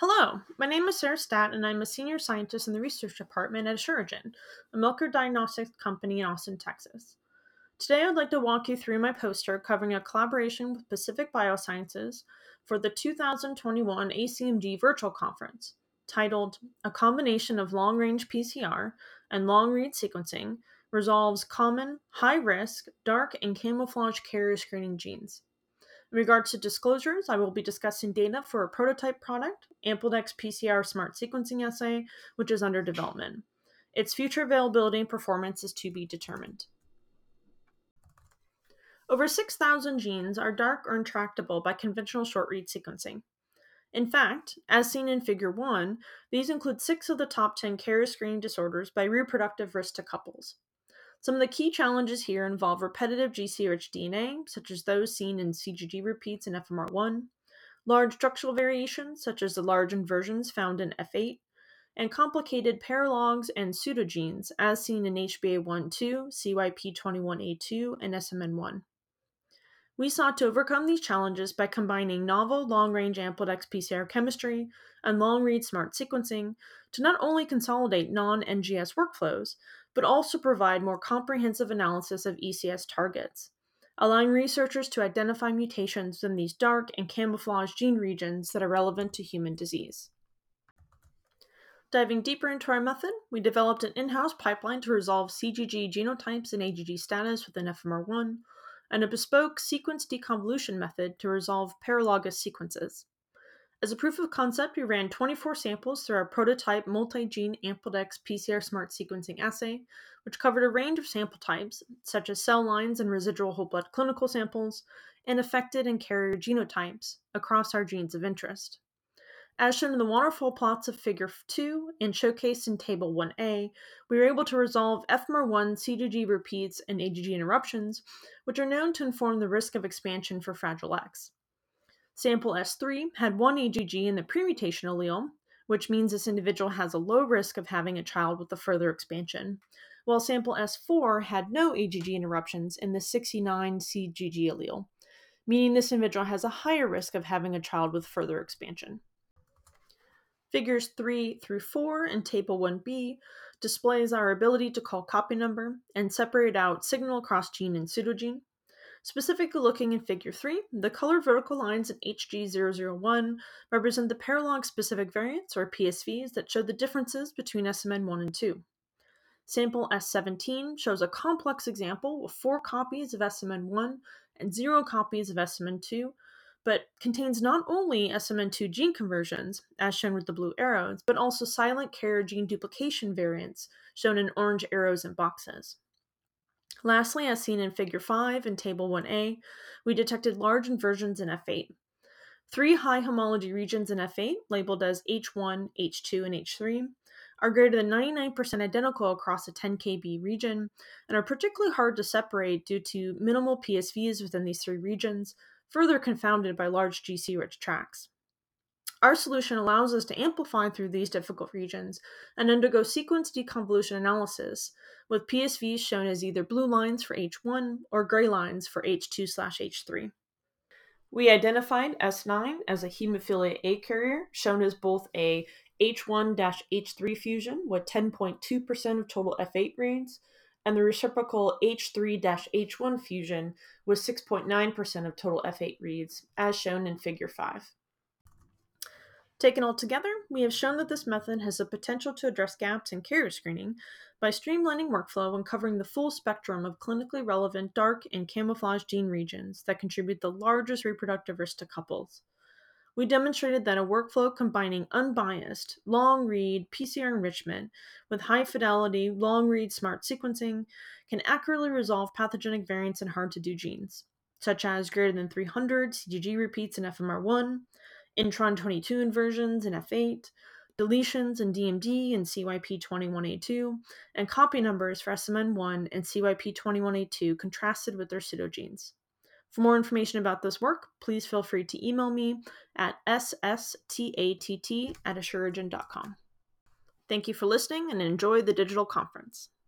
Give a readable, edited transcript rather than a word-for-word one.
Hello, my name is Sarah Statt, and I'm a senior scientist in the research department at Assuragen, a milker diagnostics company in Austin, Texas. Today, I'd like to walk you through my poster covering a collaboration with Pacific Biosciences for the 2021 ACMG Virtual Conference, titled A Combination of Long-Range PCR and Long-Read Sequencing Resolves Common, High-Risk, Dark, and Camouflage Carrier Screening Genes. In regards to disclosures, I will be discussing data for a prototype product, AmplideX PCR Smart Sequencing Assay, which is under development. Its future availability and performance is to be determined. Over 6,000 genes are dark or intractable by conventional short-read sequencing. In fact, as seen in Figure 1, these include 6 of the top 10 carrier screening disorders by reproductive risk to couples. Some of the key challenges here involve repetitive GC-rich DNA, such as those seen in CGG repeats in FMR1, large structural variations, such as the large inversions found in F8, and complicated paralogs and pseudogenes, as seen in HbA1-2, CYP21A2, and SMN1. We sought to overcome these challenges by combining novel long-range AmplideX PCR chemistry and long-read smart sequencing to not only consolidate non-NGS workflows, but also provide more comprehensive analysis of ECS targets, allowing researchers to identify mutations in these dark and camouflage gene regions that are relevant to human disease. Diving deeper into our method, we developed an in-house pipeline to resolve CGG genotypes and AGG status within FMR1, and a bespoke sequence deconvolution method to resolve paralogous sequences. As a proof of concept, we ran 24 samples through our prototype multi-gene AmplideX PCR Smart Sequencing Assay, which covered a range of sample types, such as cell lines and residual whole blood clinical samples, and affected and carrier genotypes across our genes of interest. As shown in the waterfall plots of Figure 2 and showcased in Table 1A, we were able to resolve FMR1 CGG repeats and AGG interruptions, which are known to inform the risk of expansion for Fragile X. Sample S3 had one AGG in the premutation allele, which means this individual has a low risk of having a child with a further expansion, while sample S4 had no AGG interruptions in the 69 CGG allele, meaning this individual has a higher risk of having a child with further expansion. Figures 3 through 4 in Table 1b displays our ability to call copy number and separate out signal across gene and pseudogene. Specifically looking in Figure 3, the colored vertical lines in HG001 represent the paralog-specific variants, or PSVs, that show the differences between SMN1 and 2. Sample S17 shows a complex example with 4 copies of SMN1 and 0 copies of SMN2, but contains not only SMN2 gene conversions, as shown with the blue arrows, but also silent carrier gene duplication variants, shown in orange arrows and boxes. Lastly, as seen in Figure 5 in Table 1A, we detected large inversions in F8. 3 high homology regions in F8, labeled as H1, H2, and H3, are greater than 99% identical across a 10 kb region, and are particularly hard to separate due to minimal PSVs within these 3 regions, further confounded by large GC-rich tracks. Our solution allows us to amplify through these difficult regions and undergo sequence deconvolution analysis, with PSVs shown as either blue lines for H1 or gray lines for H2/H3. We identified S9 as a hemophilia A carrier, shown as both a H1-H3 fusion with 10.2% of total F8 reads, and the reciprocal H3-H1 fusion with 6.9% of total F8 reads, as shown in Figure 5. Taken all together, we have shown that this method has the potential to address gaps in carrier screening by streamlining workflow and covering the full spectrum of clinically relevant dark and camouflage gene regions that contribute the largest reproductive risk to couples. We demonstrated that a workflow combining unbiased, long-read PCR enrichment with high-fidelity, long-read smart sequencing can accurately resolve pathogenic variants in hard-to-do genes, such as greater than 300 CGG repeats in FMR1, intron 22 inversions in F8, deletions in DMD and CYP21A2, and copy numbers for SMN1 and CYP21A2 contrasted with their pseudogenes. For more information about this work, please feel free to email me at sstatt@assuragen.com. Thank you for listening and enjoy the digital conference.